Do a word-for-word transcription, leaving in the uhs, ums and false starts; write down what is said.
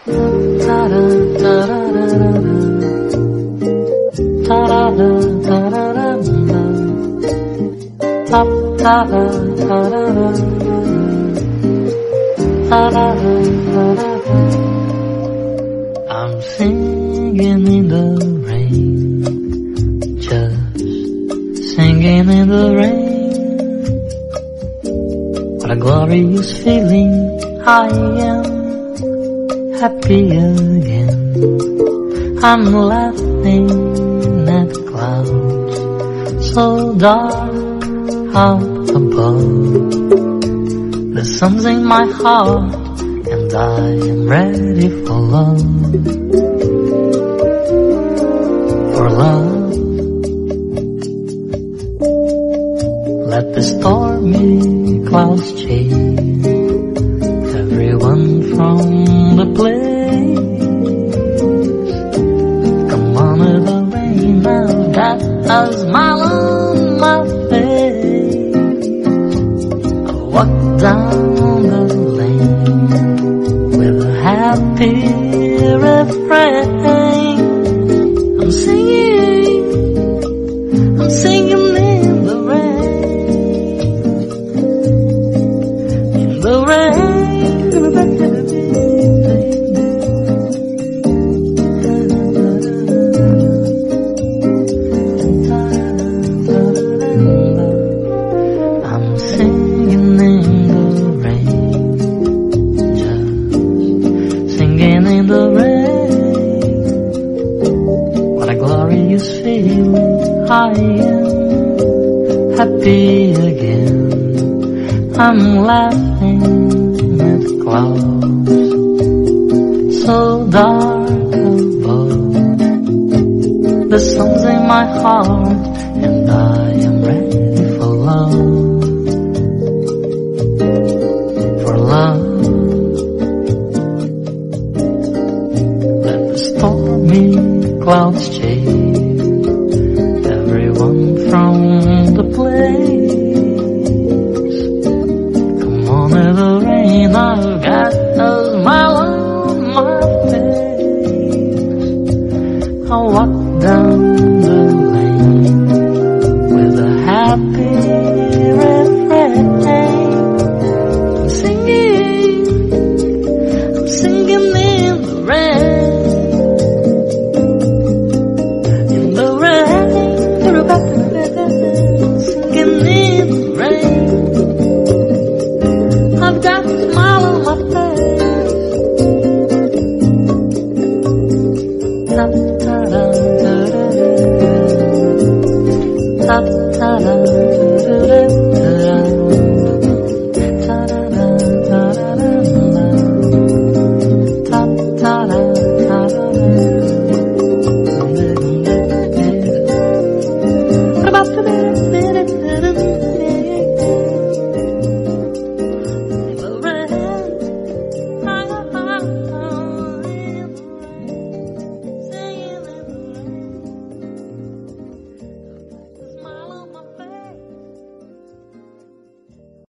I'm singing in the rain, just singing in the rain. What a glorious feeling, I am happy again. I'm laughing at the clouds so dark up above. The sun's in my heart and I am ready for love. For love, let the stormy clouds chase everyone from the place. Come on with the rain, I've got a smile on my face. I walk down the lane with a happy refrain. I'm singing, I'm singing in the rain, in the rain. I'm singing in the rain, just singing in the rain. What a glorious feeling, I am happy again. I'm laughing at the clouds so dark above. The sun's in my heart and I am ready for love. For love, let the stormy clouds chase